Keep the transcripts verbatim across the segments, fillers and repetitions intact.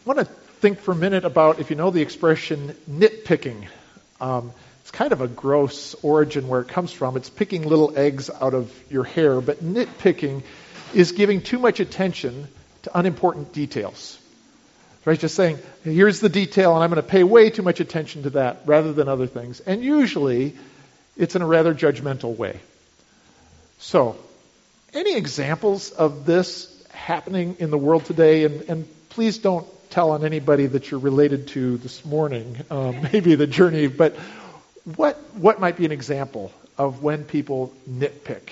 want to think for a minute about, if you know the expression, nitpicking. Um, it's kind of a gross origin where it comes from. It's picking little eggs out of your hair, but nitpicking is giving too much attention to unimportant details. Right? Just saying, here's the detail, and I'm going to pay way too much attention to that rather than other things. And usually, it's in a rather judgmental way. So, any examples of this happening in the world today? And, and please don't tell on anybody that you're related to this morning, um, maybe the journey, but what what might be an example of when people nitpick?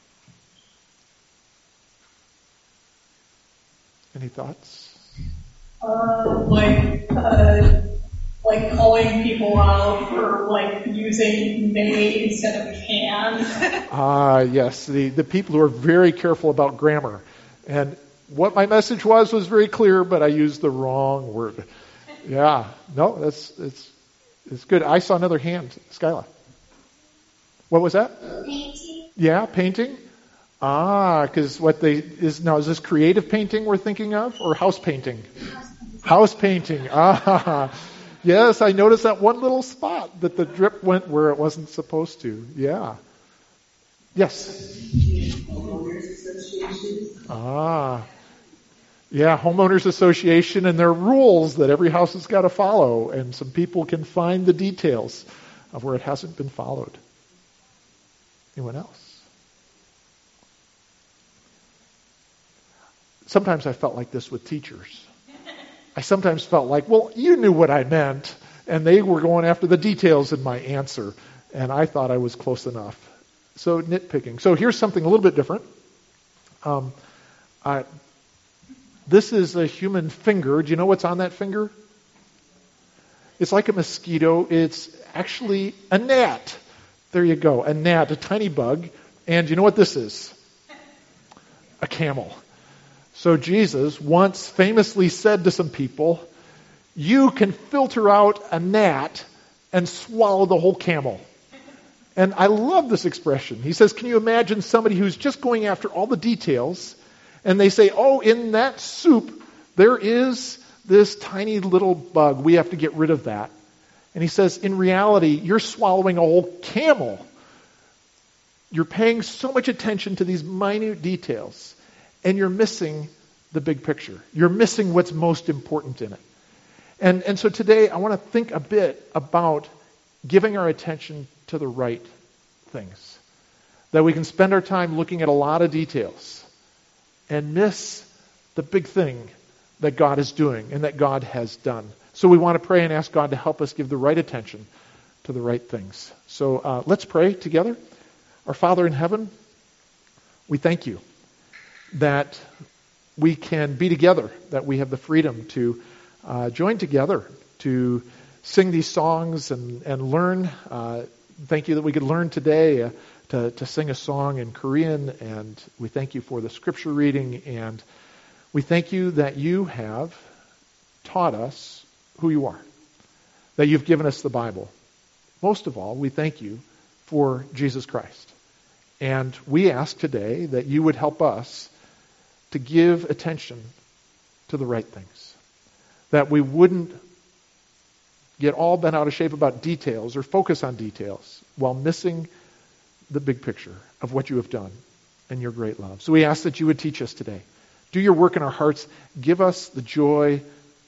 Any thoughts? Uh, like, uh, like calling people out for like using may instead of can. Ah, yes, the the people who are very careful about grammar. And what my message was was very clear, but I used the wrong word. Yeah, no, that's it's it's good. I saw another hand, Skyla. What was that? Painting. Yeah, painting. Ah, because what they is now is this creative painting we're thinking of, or house painting? House painting. Ah, yes, I noticed that one little spot that the drip went where it wasn't supposed to. Yeah. Yes. Homeowners Association. Ah. Yeah, homeowners association, and there are rules that every house has got to follow, and some people can find the details of where it hasn't been followed. Anyone else? Sometimes I felt like this with teachers. I sometimes felt like, well, you knew what I meant, and they were going after the details in my answer, and I thought I was close enough. So nitpicking. So here's something a little bit different. Um, I, this is a human finger. Do you know what's on that finger? It's like a mosquito. It's actually a gnat. There you go, a gnat, a tiny bug. And you know what this is? A camel. So Jesus once famously said to some people, you can filter out a gnat and swallow the whole camel. And I love this expression. He says, can you imagine somebody who's just going after all the details, and they say, oh, in that soup, there is this tiny little bug. We have to get rid of that. And he says, in reality, you're swallowing a whole camel. You're paying so much attention to these minute details, and you're missing the big picture. You're missing what's most important in it. And, and so today, I want to think a bit about giving our attention to the right things. That we can spend our time looking at a lot of details and miss the big thing that God is doing and that God has done. So we want to pray and ask God to help us give the right attention to the right things. So uh, let's pray together. Our Father in heaven, we thank you that we can be together, that we have the freedom to uh, join together to sing these songs and, and learn. Uh, thank you that we could learn today uh, to, to sing a song in Korean, and we thank you for the scripture reading, and we thank you that you have taught us who you are, that you've given us the Bible. Most of all, we thank you for Jesus Christ. And we ask today that you would help us to give attention to the right things, that we wouldn't get all bent out of shape about details or focus on details while missing the big picture of what you have done and your great love. So we ask that you would teach us today. Do your work in our hearts. Give us the joy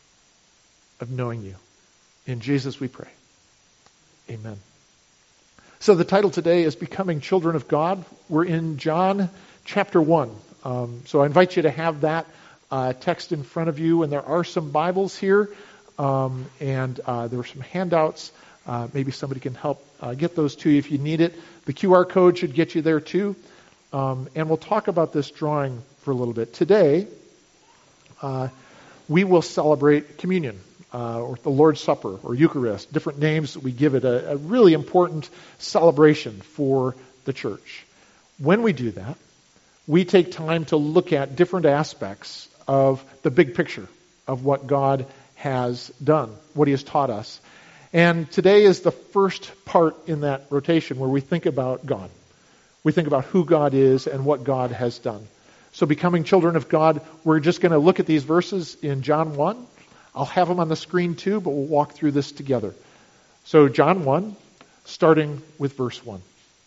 of knowing you. In Jesus we pray. Amen. So the title today is Becoming Children of God. We're in John chapter one. Um, so I invite you to have that uh, text in front of you, and there are some Bibles here. Um, and uh, there are some handouts. Uh, maybe somebody can help uh, get those to you if you need it. The Q R code should get you there too. Um, and we'll talk about this drawing for a little bit. Today, uh, we will celebrate communion, uh, or the Lord's Supper, or Eucharist, different names that we give it, a, a really important celebration for the church. When we do that, we take time to look at different aspects of the big picture of what God has done, what he has taught us. And today is the first part in that rotation where we think about God. We think about who God is and what God has done. So becoming children of God, we're just going to look at these verses in John one. I'll have them on the screen too, but we'll walk through this together. So John one, starting with verse one.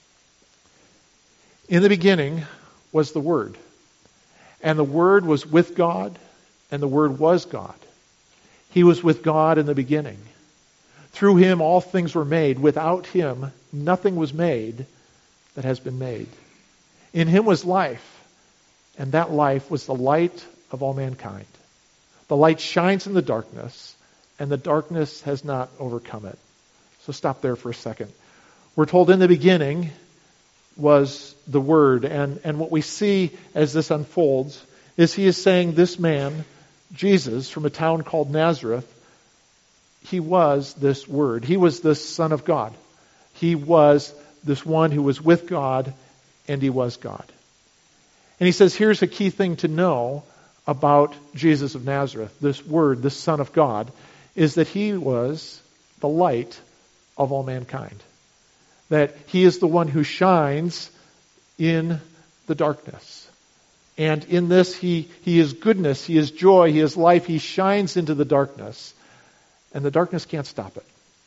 In the beginning was the Word, and the Word was with God, and the Word was God. He was with God in the beginning. Through him all things were made. Without him nothing was made that has been made. In him was life, and that life was the light of all mankind. The light shines in the darkness, and the darkness has not overcome it. So stop there for a second. We're told in the beginning was the Word, and, and what we see as this unfolds is he is saying this man, Jesus, from a town called Nazareth, he was this Word. He was the Son of God. He was this one who was with God, and he was God. And he says, here's a key thing to know about Jesus of Nazareth, this Word, this Son of God, is that he was the light of all mankind. That he is the one who shines in the darkness. And in this, he, he is goodness, he is joy, he is life. He shines into the darkness, and the darkness can't stop it.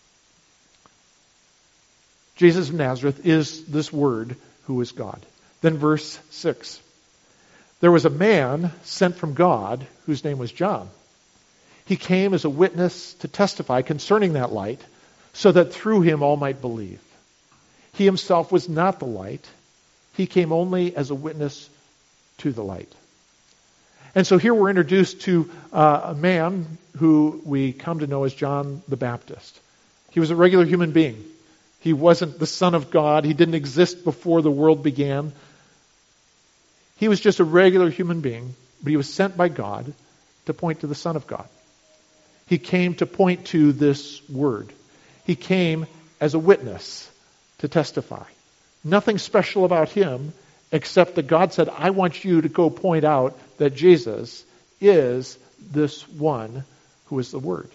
Jesus of Nazareth is this Word who is God. Then verse six. There was a man sent from God whose name was John. He came as a witness to testify concerning that light, so that through him all might believe. He himself was not the light. He came only as a witness to the light. And so here we're introduced to uh, a man who we come to know as John the Baptist. He was a regular human being. He wasn't the Son of God. He didn't exist before the world began. He was just a regular human being, but he was sent by God to point to the Son of God. He came to point to this Word. He came as a witness to testify. Nothing special about him except that God said, I want you to go point out that Jesus is this one who is the Word.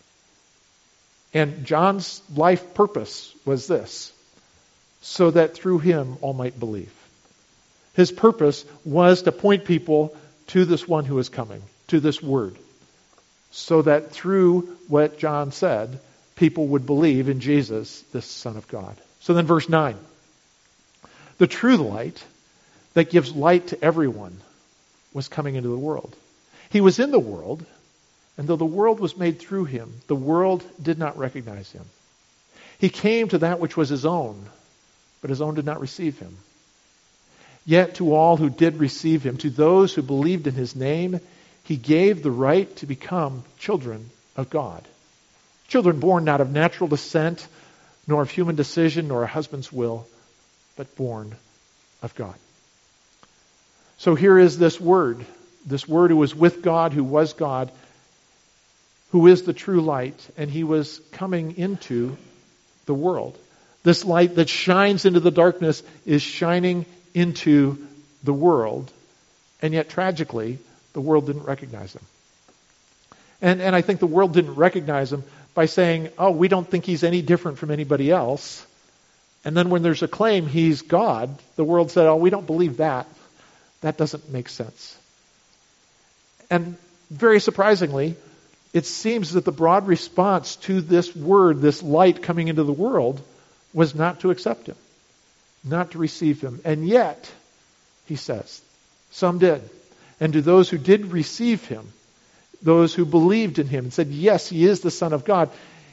And John's life purpose was this, so that through him all might believe. His purpose was to point people to this one who is coming, to this Word, so that through what John said, people would believe in Jesus, this Son of God. So then verse nine. The true light that gives light to everyone was coming into the world. He was in the world, and though the world was made through him, the world did not recognize him. He came to that which was his own, but his own did not receive him. Yet to all who did receive him, to those who believed in his name, he gave the right to become children of God. Children born not of natural descent, nor of human decision, nor a husband's will, but born of God. So here is this Word, this Word who was with God, who was God, who is the true light, and he was coming into the world. This light that shines into the darkness is shining into the world, and yet tragically, the world didn't recognize him. And, and I think the world didn't recognize him by saying, oh, we don't think he's any different from anybody else. And then when there's a claim he's God, the world said, oh, we don't believe that. That doesn't make sense. And very surprisingly, it seems that the broad response to this Word, this light coming into the world, was not to accept him, not to receive him. And yet, he says, some did. And to those who did receive him, those who believed in him and said, yes, he is the Son of God,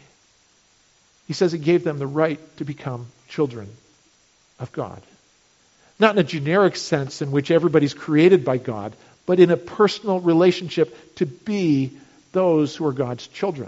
he says he gave them the right to become children of God. Not in a generic sense in which everybody's created by God, but in a personal relationship to be those who are God's children.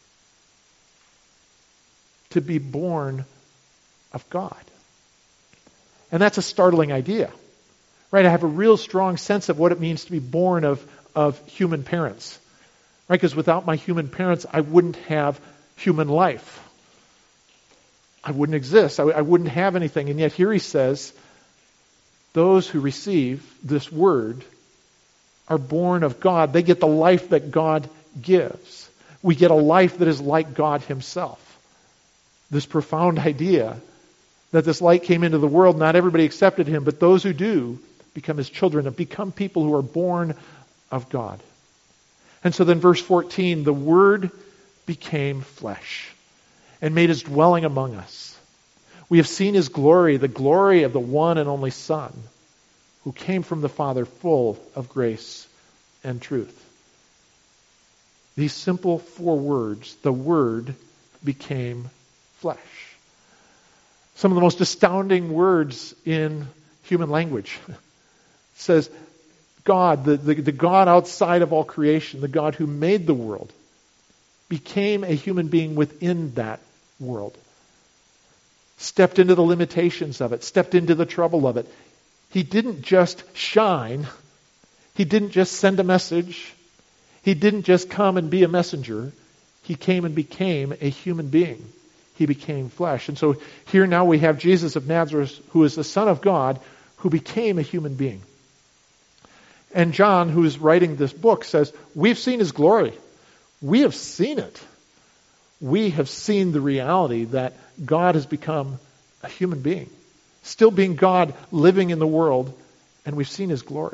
To be born of God. And that's a startling idea. Right? I have a real strong sense of what it means to be born of, of human parents. Right? Because without my human parents, I wouldn't have human life. I wouldn't exist. I, I wouldn't have anything. And yet here he says, those who receive this Word are born of God. They get the life that God gives. We get a life that is like God himself. This profound idea that this light came into the world, not everybody accepted him, but those who do become his children and become people who are born of God. And so then verse fourteen, the Word became flesh and made his dwelling among us. We have seen his glory, the glory of the one and only Son, who came from the Father full of grace and truth. These simple four words, the Word became flesh. Some of the most astounding words in human language. It says, God, the, the, the God outside of all creation, the God who made the world, became a human being within that world. Stepped into the limitations of it, stepped into the trouble of it. He didn't just shine. He didn't just send a message. He didn't just come and be a messenger. He came and became a human being. He became flesh. And so here now we have Jesus of Nazareth, who is the Son of God, who became a human being. And John, who is writing this book, says, we've seen his glory. We have seen it. We have seen the reality that God has become a human being, still being God, living in the world, and we've seen his glory.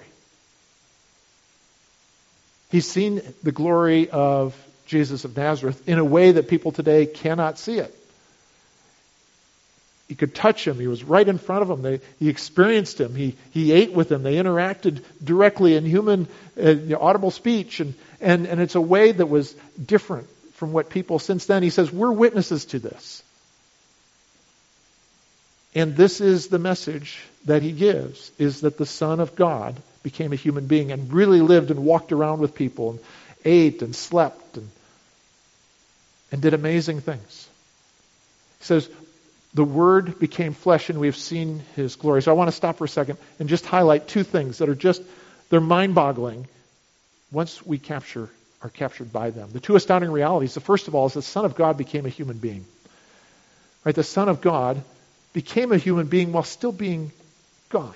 He's seen the glory of Jesus of Nazareth in a way that people today cannot see it. He could touch him. He was right in front of them. They, he experienced him. He, he ate with him. They interacted directly in human uh, audible speech. And, and, and it's a way that was different from what people since then. He says, we're witnesses to this. And this is the message that he gives, is that the Son of God became a human being and really lived and walked around with people and ate and slept and, and did amazing things. He says, the Word became flesh and we have seen his glory. So I want to stop for a second and just highlight two things that are just, they're mind-boggling once we capture, are captured by them. The two astounding realities. The first of all is the Son of God became a human being. Right? The Son of God became a human being while still being God.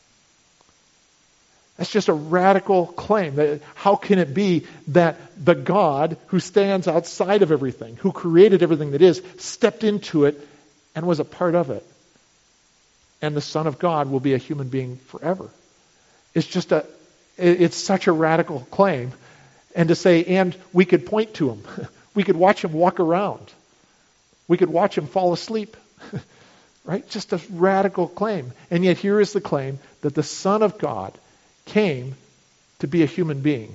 That's just a radical claim. How can it be that the God who stands outside of everything, who created everything that is, stepped into it and was a part of it? And the Son of God will be a human being forever. It's just a, it's such a radical claim. And to say, and we could point to him. We could watch him walk around. We could watch him fall asleep. Right? Just a radical claim. And yet here is the claim that the Son of God came to be a human being.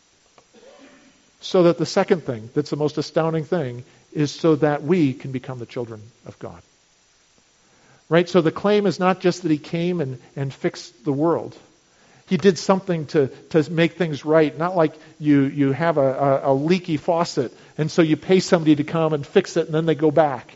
So that the second thing, that's the most astounding thing, is so that we can become the children of God. Right? So the claim is not just that he came and, and fixed the world. He did something to, to make things right. Not like you, you have a, a, a leaky faucet and so you pay somebody to come and fix it and then they go back.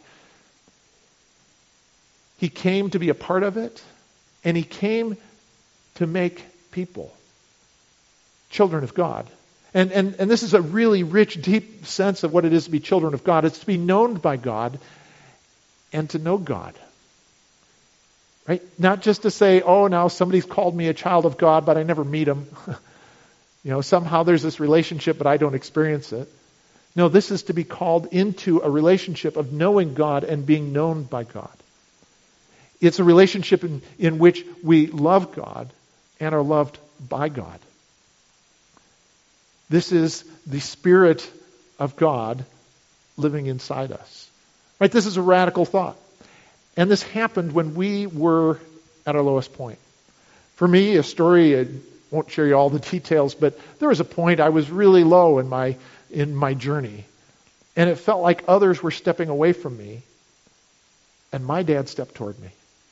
He came to be a part of it, and he came to make people children of God. And, and, and this is a really rich, deep sense of what it is to be children of God. It's to be known by God and to know God. Right? Not just to say, oh, now somebody's called me a child of God, but I never meet him. You know, somehow there's this relationship, but I don't experience it. No, this is to be called into a relationship of knowing God and being known by God. It's a relationship in, in which we love God and are loved by God. This is the Spirit of God living inside us. Right? This is a radical thought. And this happened when we were at our lowest point. For me, a story, I won't share you all the details, but there was a point I was really low in my in my journey. And it felt like others were stepping away from me. And my dad stepped toward me.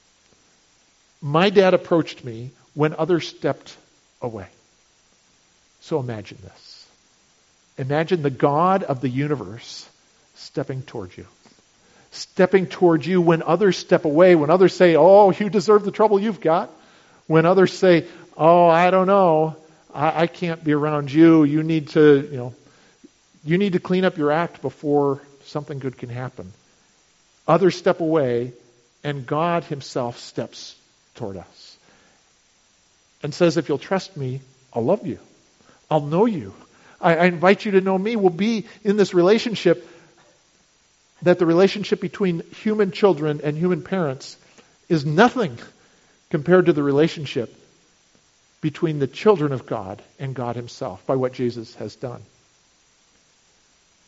My dad approached me when others stepped away. So imagine this. Imagine the God of the universe stepping towards you. Stepping towards you when others step away, when others say, oh, you deserve the trouble you've got. When others say, oh, I don't know, I, I can't be around you. You need to, you know, you need to clean up your act before something good can happen. Others step away, and God himself steps toward us and says, if you'll trust me, I'll love you. I'll know you. I, I invite you to know me. We'll be in this relationship, that the relationship between human children and human parents is nothing compared to the relationship between the children of God and God himself by what Jesus has done.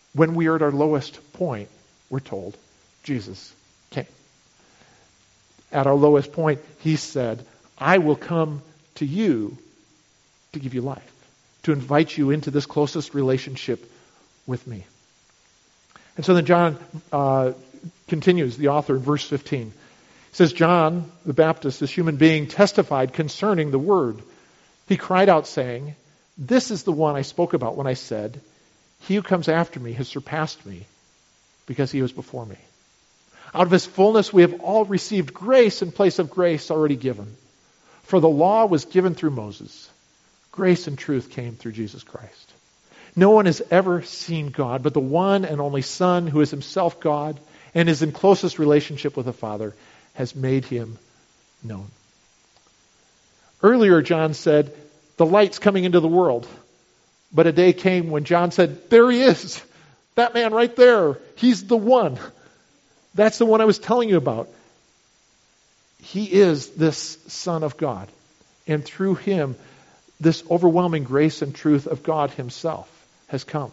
When we are at our lowest point, we're told, Jesus came. At our lowest point, he said, I will come to you to give you life, to invite you into this closest relationship with me. And so then John uh, continues, the author, in verse fifteen. He says, John the Baptist, this human being, testified concerning the word. He cried out saying, this is the one I spoke about when I said, he who comes after me has surpassed me because he was before me. Out of his fullness we have all received grace in place of grace already given. For the law was given through Moses. Grace and truth came through Jesus Christ. No one has ever seen God, but the one and only Son, who is himself God and is in closest relationship with the Father, has made him known. Earlier, John said, the light's coming into the world. But a day came when John said, there he is. That man right there. He's the one. That's the one I was telling you about. He is this Son of God. And through him, this overwhelming grace and truth of God himself has come.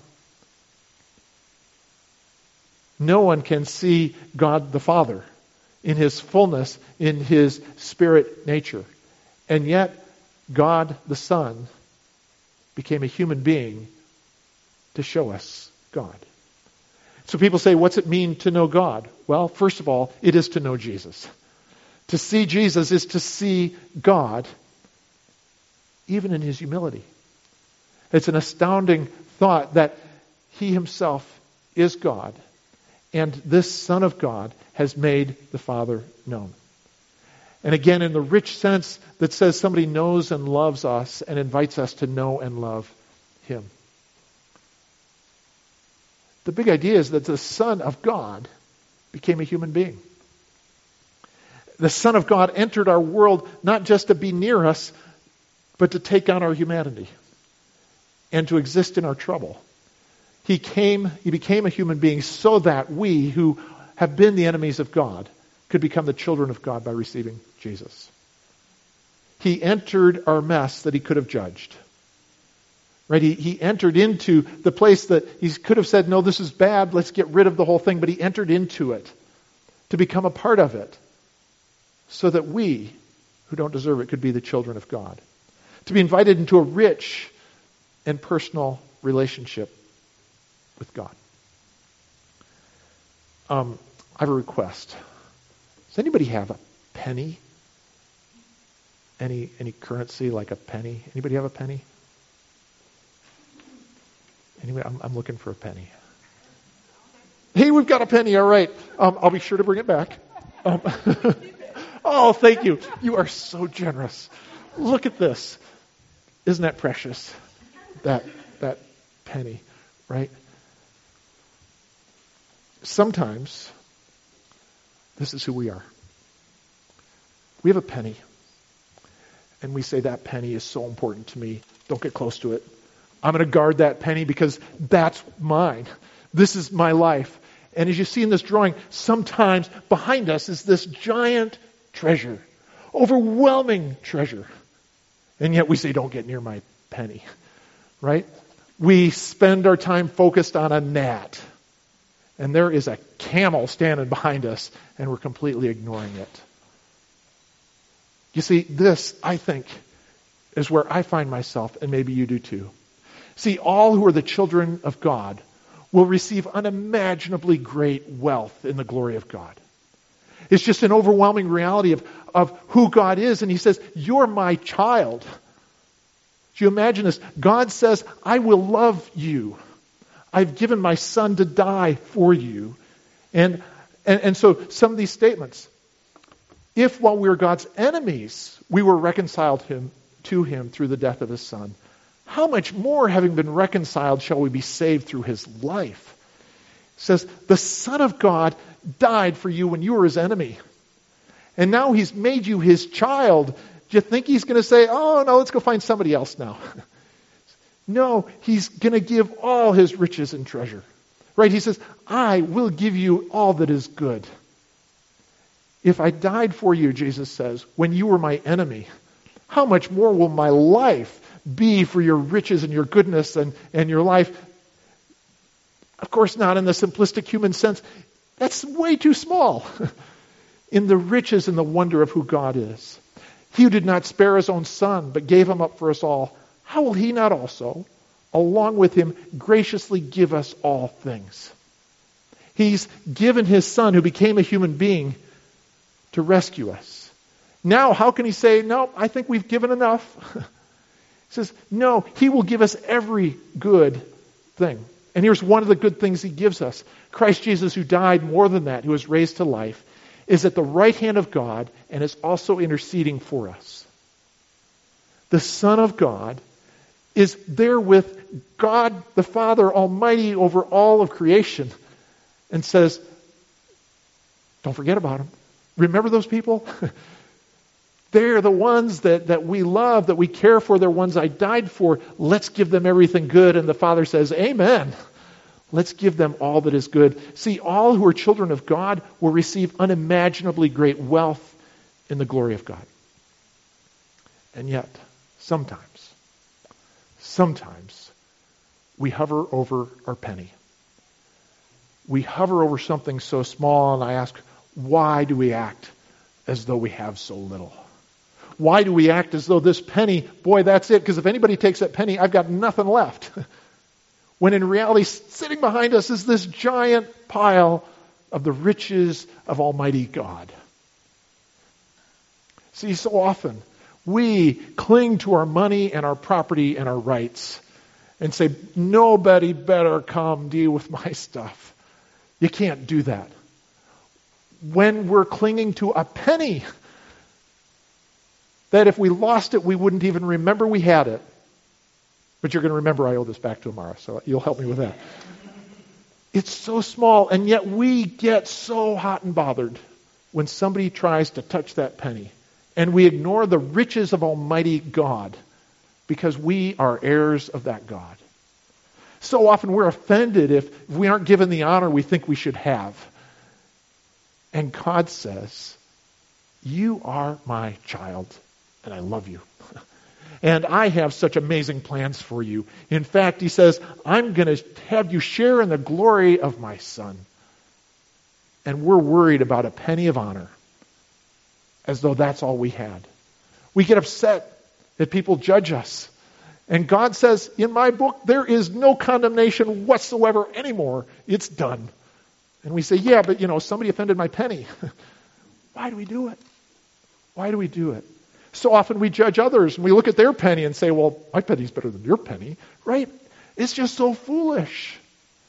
No one can see God the Father in his fullness, in his spirit nature. And yet, God the Son became a human being to show us God. So people say, what's it mean to know God? Well, first of all, it is to know Jesus. To see Jesus is to see God, even in his humility. It's an astounding thought that he himself is God, and this Son of God has made the Father known. And again, in the rich sense that says somebody knows and loves us and invites us to know and love him. The big idea is that the Son of God became a human being. The Son of God entered our world not just to be near us, but to take on our humanity and to exist in our trouble. He came, he became a human being so that we, who have been the enemies of God, could become the children of God by receiving Jesus. He entered our mess that he could have judged. Right? He, he entered into the place that he could have said, no, this is bad, let's get rid of the whole thing, but he entered into it to become a part of it so that we, who don't deserve it, could be the children of God. To be invited into a rich and personal relationship with God. Um, I have a request. Does anybody have a penny? Any any currency like a penny? Anybody have a penny? Anyway, I'm, I'm looking for a penny. Hey, we've got a penny. All right. Um, I'll be sure to bring it back. Um, oh, thank you. You are so generous. Look at this. Isn't that precious? That that penny, right? Sometimes this is who we are. We have a penny. And we say, that penny is so important to me. Don't get close to it. I'm going to guard that penny because that's mine. This is my life. And as you see in this drawing, sometimes behind us is this giant treasure. Overwhelming treasure. And yet we say, don't get near my penny. Right? We spend our time focused on a gnat. And there is a camel standing behind us, and we're completely ignoring it. You see, this, I think, is where I find myself, and maybe you do too. See, all who are the children of God will receive unimaginably great wealth in the glory of God. It's just an overwhelming reality of, of who God is, and he says, you're my child. Do you imagine this? God says, I will love you. I've given my son to die for you. And, and, and so some of these statements, if while we were God's enemies, we were reconciled him, to him through the death of his son, how much more, having been reconciled, shall we be saved through his life? It says, the Son of God died for you when you were his enemy. And now he's made you his child. Do you think he's going to say, oh, no, let's go find somebody else now? No, he's going to give all his riches and treasure. Right? He says, I will give you all that is good. If I died for you, Jesus says, when you were my enemy, how much more will my life be for your riches and your goodness and, and your life? Of course, not in the simplistic human sense. That's way too small. In the riches and the wonder of who God is. He who did not spare his own son, but gave him up for us all, how will he not also, along with him, graciously give us all things? He's given his son, who became a human being, to rescue us. Now, how can he say, no, I think we've given enough? He says, no, he will give us every good thing. And here's one of the good things he gives us. Christ Jesus, who died, more than that, who was raised to life, is at the right hand of God and is also interceding for us. The Son of God is there with God the Father Almighty over all of creation and says, don't forget about them. Remember those people? They're the ones that, that we love, that we care for. They're ones I died for. Let's give them everything good. And the Father says, amen. Let's give them all that is good. See, all who are children of God will receive unimaginably great wealth in the glory of God. And yet, sometimes, sometimes, we hover over our penny. We hover over something so small, and I ask, why do we act as though we have so little? Why do we act as though this penny, boy, that's it, because if anybody takes that penny, I've got nothing left. When in reality, sitting behind us is this giant pile of the riches of Almighty God. See, so often we cling to our money and our property and our rights and say, nobody better come deal with my stuff. You can't do that. When we're clinging to a penny, that if we lost it, we wouldn't even remember we had it. But you're going to remember I owe this back to Amara, so you'll help me with that. It's so small, and yet we get so hot and bothered when somebody tries to touch that penny. And we ignore the riches of Almighty God because we are heirs of that God. So often we're offended if we aren't given the honor we think we should have. And God says, you are my child, and I love you. And I have such amazing plans for you. In fact, he says, I'm going to have you share in the glory of my Son. And we're worried about a penny of honor, as though that's all we had. We get upset that people judge us. And God says, in my book, there is no condemnation whatsoever anymore. It's done. And we say, yeah, but you know, somebody offended my penny. Why do we do it? Why do we do it? So often we judge others and we look at their penny and say, well, my penny's better than your penny, right? It's just so foolish.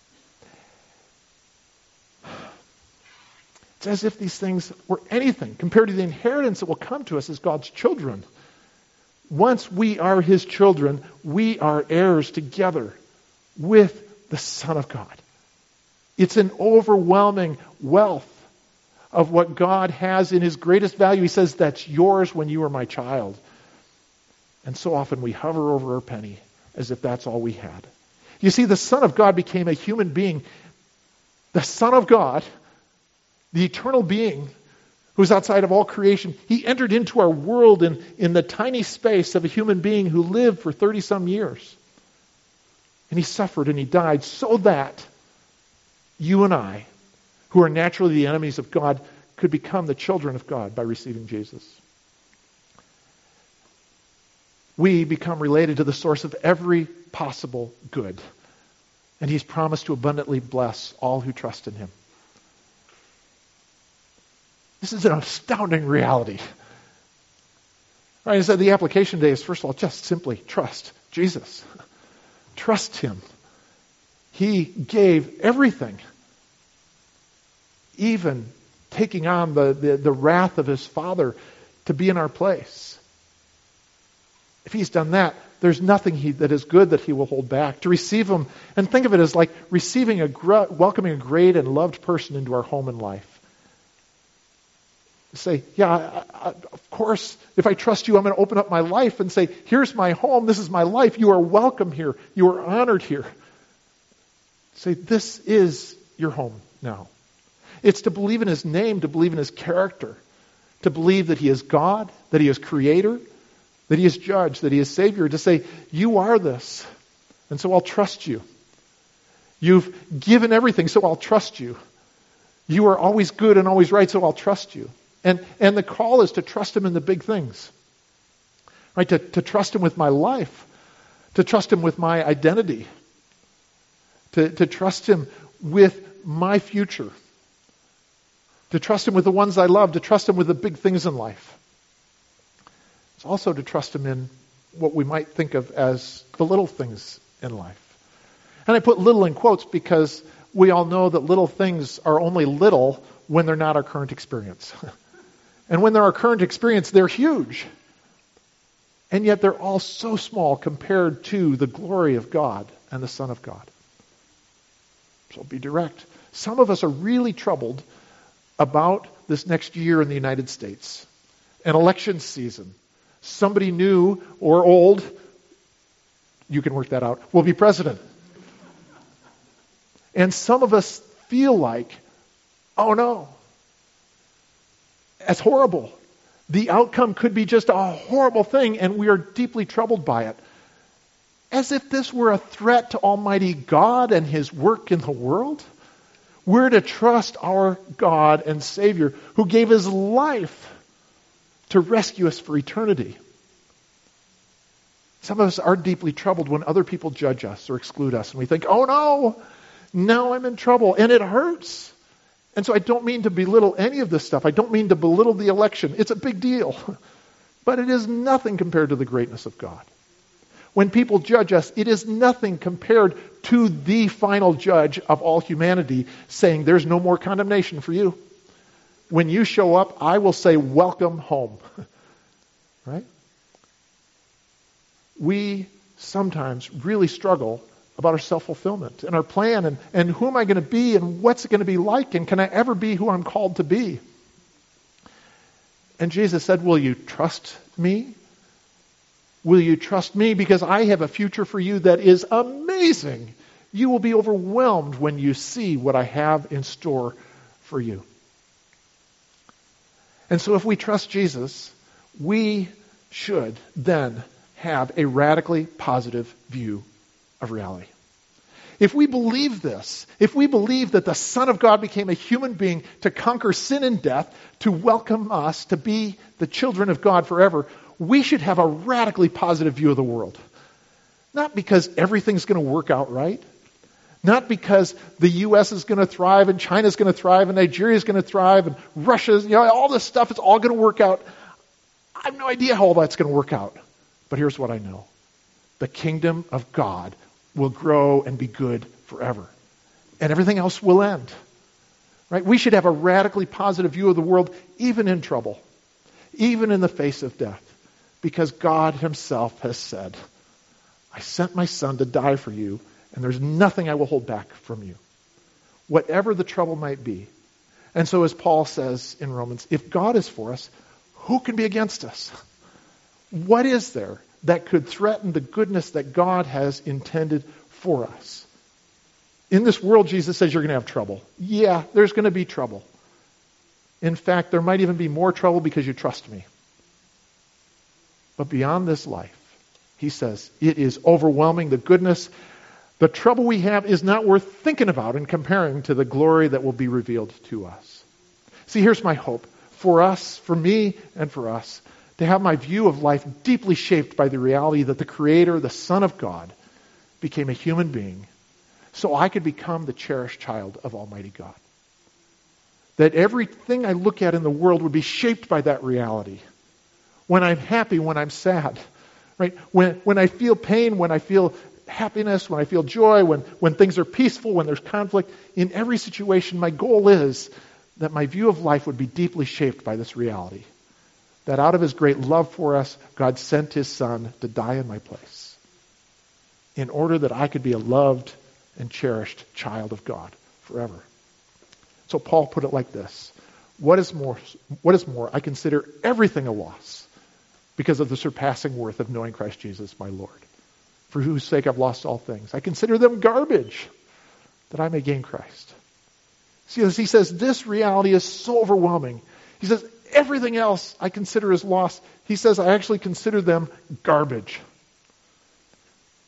It's as if these things were anything compared to the inheritance that will come to us as God's children. Once we are His children, we are heirs together with the Son of God. It's an overwhelming wealth of what God has in His greatest value. He says, that's yours when you are my child. And so often we hover over our penny as if that's all we had. You see, the Son of God became a human being. The Son of God, the eternal being who's outside of all creation, He entered into our world in, in the tiny space of a human being who lived for thirty-some years. And He suffered and He died so that you and I, who are naturally the enemies of God, could become the children of God by receiving Jesus. We become related to the source of every possible good. And He's promised to abundantly bless all who trust in Him. This is an astounding reality. Right, I said the application today is, first of all, just simply trust Jesus. Trust Him. He gave everything. Even taking on the, the, the wrath of His Father to be in our place. If He's done that, there's nothing he, that is good that He will hold back. To receive Him, and think of it as like receiving a, welcoming a great and loved person into our home and life. Say, yeah, I, I, of course, if I trust you, I'm going to open up my life and say, here's my home, this is my life, you are welcome here, you are honored here. Say, this is your home now. It's to believe in His name, to believe in His character, to believe that He is God, that He is Creator, that He is Judge, that He is Savior, to say, you are this, and so I'll trust you. You've given everything, so I'll trust you. You are always good and always right, so I'll trust you. And and the call is to trust him in the big things. Right? To, to trust him with my life. To trust him with my identity. To, to trust him with my future. To trust him with the ones I love. To trust him with the big things in life. It's also to trust him in what we might think of as the little things in life. And I put little in quotes because we all know that little things are only little when they're not our current experience. And when they're our current experience, they're huge. And yet they're all so small compared to the glory of God and the Son of God. So be direct. Some of us are really troubled about this next year in the United States. An election season. Somebody new or old, you can work that out, will be president. And some of us feel like, oh no, that's horrible. The outcome could be just a horrible thing, and we are deeply troubled by it. As if this were a threat to Almighty God and his work in the world. We're to trust our God and Savior who gave his life to rescue us for eternity. Some of us are deeply troubled when other people judge us or exclude us, and we think, oh no, now I'm in trouble, and it hurts. And so I don't mean to belittle any of this stuff. I don't mean to belittle the election. It's a big deal. But it is nothing compared to the greatness of God. When people judge us, it is nothing compared to the final judge of all humanity saying there's no more condemnation for you. When you show up, I will say, welcome home. Right? We sometimes really struggle about our self-fulfillment and our plan and, and who am I going to be and what's it going to be like and can I ever be who I'm called to be? And Jesus said, will you trust me? Will you trust me? Because I have a future for you that is amazing. You will be overwhelmed when you see what I have in store for you. And so if we trust Jesus, we should then have a radically positive view of reality. If we believe this, if we believe that the Son of God became a human being to conquer sin and death, to welcome us to be the children of God forever, we should have a radically positive view of the world. Not because everything's going to work out right. Not because the U S is going to thrive and China's going to thrive and Nigeria's going to thrive and Russia's, you know, all this stuff is all going to work out. I have no idea how all that's going to work out. But here's what I know. The kingdom of God will grow and be good forever. And everything else will end. Right? We should have a radically positive view of the world, even in trouble. Even in the face of death. Because God himself has said, I sent my son to die for you, and there's nothing I will hold back from you. Whatever the trouble might be. And so as Paul says in Romans, if God is for us, who can be against us? What is there that could threaten the goodness that God has intended for us? In this world, Jesus says you're going to have trouble. Yeah, there's going to be trouble. In fact, there might even be more trouble because you trust me. But beyond this life, he says, it is overwhelming. The goodness, the trouble we have is not worth thinking about and comparing to the glory that will be revealed to us. See, here's my hope. For us, for me, and for us, to have my view of life deeply shaped by the reality that the Creator, the Son of God, became a human being so I could become the cherished child of Almighty God. That everything I look at in the world would be shaped by that reality. When I'm happy, when I'm sad, right? When when I feel pain, when I feel happiness, when I feel joy, when, when things are peaceful, when there's conflict, in every situation, my goal is that my view of life would be deeply shaped by this reality. That out of his great love for us, God sent his Son to die in my place. In order that I could be a loved and cherished child of God forever. So Paul put it like this. What is more, what is more, I consider everything a loss because of the surpassing worth of knowing Christ Jesus, my Lord. For whose sake I've lost all things. I consider them garbage that I may gain Christ. See, as he says, this reality is so overwhelming. He says, everything else I consider as loss. He says, I actually consider them garbage.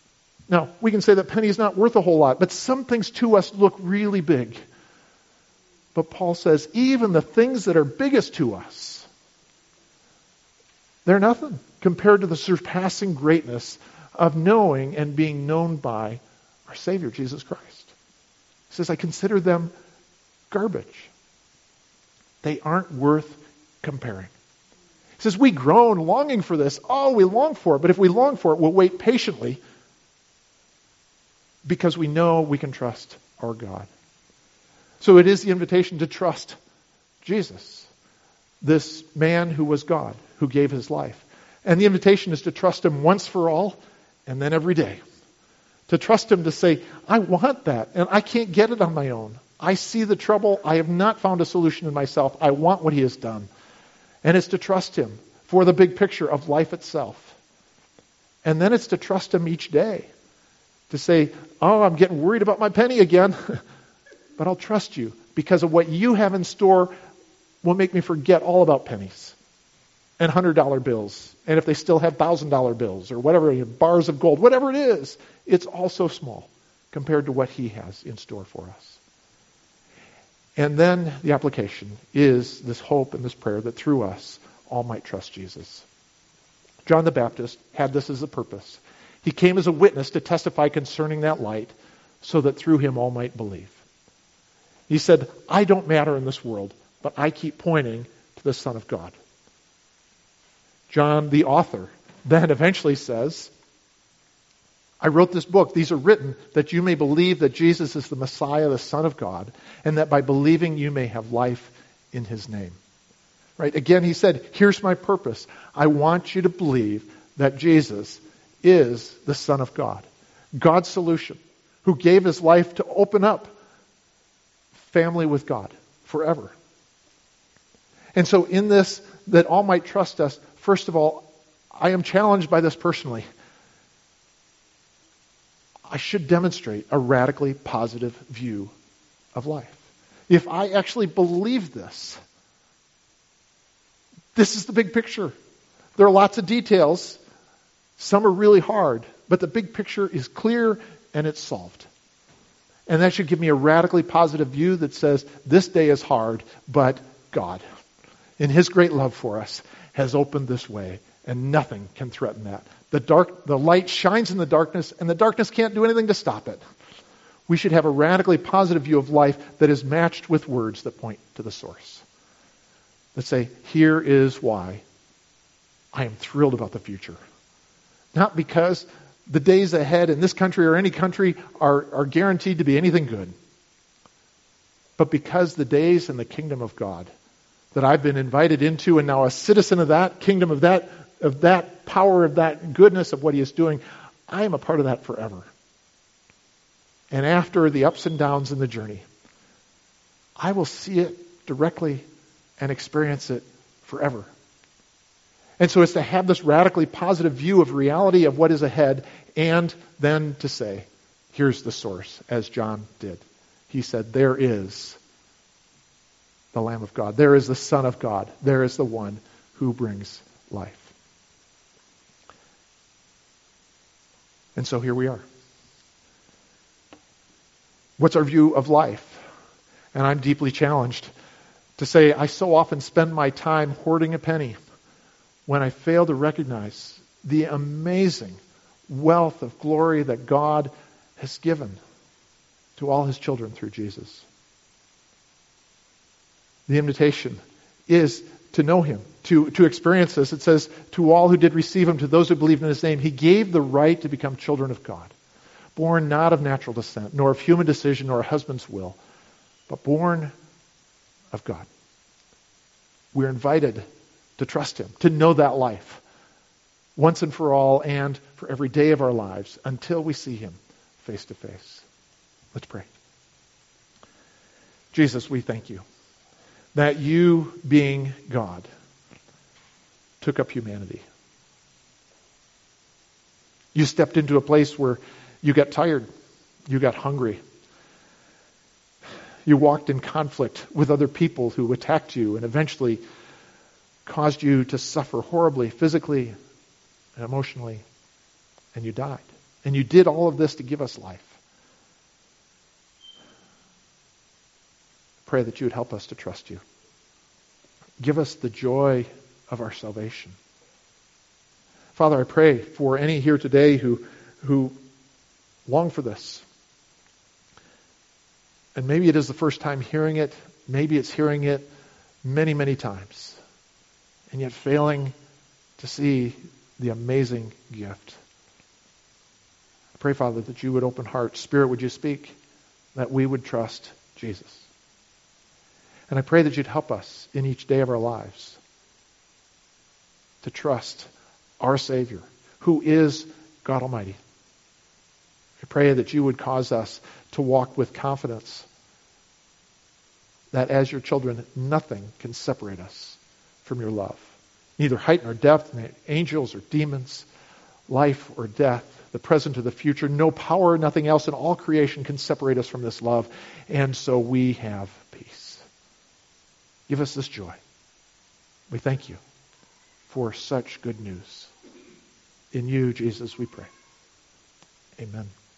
Now, we can say that penny is not worth a whole lot, but some things to us look really big. But Paul says, even the things that are biggest to us, they're nothing compared to the surpassing greatness of knowing and being known by our Savior, Jesus Christ. He says, I consider them garbage. They aren't worth comparing. He says, we groan longing for this. Oh, we long for it. But if we long for it, we'll wait patiently because we know we can trust our God. So it is the invitation to trust Jesus, this man who was God, who gave his life. And the invitation is to trust him once for all and then every day. To trust him to say, I want that and I can't get it on my own. I see the trouble. I have not found a solution in myself. I want what he has done. And it's to trust him for the big picture of life itself. And then it's to trust him each day. To say, oh, I'm getting worried about my penny again. But I'll trust you because of what you have in store will make me forget all about pennies and one hundred dollar bills. And if they still have one thousand dollar bills or whatever, bars of gold, whatever it is, it's all so small compared to what he has in store for us. And then the application is this hope and this prayer that through us all might trust Jesus. John the Baptist had this as a purpose. He came as a witness to testify concerning that light so that through him all might believe. He said, I don't matter in this world, but I keep pointing to the Son of God. John, the author, then eventually says, I wrote this book. These are written that you may believe that Jesus is the Messiah, the Son of God, and that by believing you may have life in his name. Right? Again, he said, here's my purpose. I want you to believe that Jesus is the Son of God, God's solution, who gave his life to open up family with God forever. And so in this, that all might trust us, first of all, I am challenged by this personally. I should demonstrate a radically positive view of life. If I actually believe this, this is the big picture. There are lots of details. Some are really hard, but the big picture is clear and it's solved. And that should give me a radically positive view that says, this day is hard, but God, in his great love for us, has opened this way, and nothing can threaten that. The dark, the light shines in the darkness, and the darkness can't do anything to stop it. We should have a radically positive view of life that is matched with words that point to the source. That say, here is why I am thrilled about the future. Not because the days ahead in this country or any country are, are guaranteed to be anything good, but because the days in the kingdom of God that I've been invited into and now a citizen of that kingdom, of that of that power, of that goodness of what he is doing, I am a part of that forever. And after the ups and downs in the journey, I will see it directly and experience it forever. And so it's to have this radically positive view of reality of what is ahead, and then to say, here's the source, as John did. He said, there is the Lamb of God. There is the Son of God. There is the one who brings life. And so here we are. What's our view of life? And I'm deeply challenged to say, I so often spend my time hoarding a penny when I fail to recognize the amazing wealth of glory that God has given to all his children through Jesus. The invitation is to know him, to, to experience this. It says, to all who did receive him, to those who believed in his name, he gave the right to become children of God, born not of natural descent, nor of human decision, nor a husband's will, but born of God. We're invited to trust him, to know that life once and for all and for every day of our lives until we see him face to face. Let's pray. Jesus, we thank you that you, being God, took up humanity. You stepped into a place where you got tired, you got hungry. You walked in conflict with other people who attacked you and eventually caused you to suffer horribly, physically and emotionally, and you died. And you did all of this to give us life. Pray that you would help us to trust you. Give us the joy of our salvation. Father, I pray for any here today who, who long for this. And maybe it is the first time hearing it. Maybe it's hearing it many, many times. And yet failing to see the amazing gift. I pray, Father, that you would open hearts. Spirit, would you speak? That we would trust Jesus. And I pray that you'd help us in each day of our lives to trust our Savior, who is God Almighty. I pray that you would cause us to walk with confidence that as your children, nothing can separate us from your love. Neither height nor depth, nor angels or demons, life or death, the present or the future, no power, nothing else in all creation can separate us from this love. And so we have peace. Give us this joy. We thank you for such good news. In you, Jesus, we pray. Amen.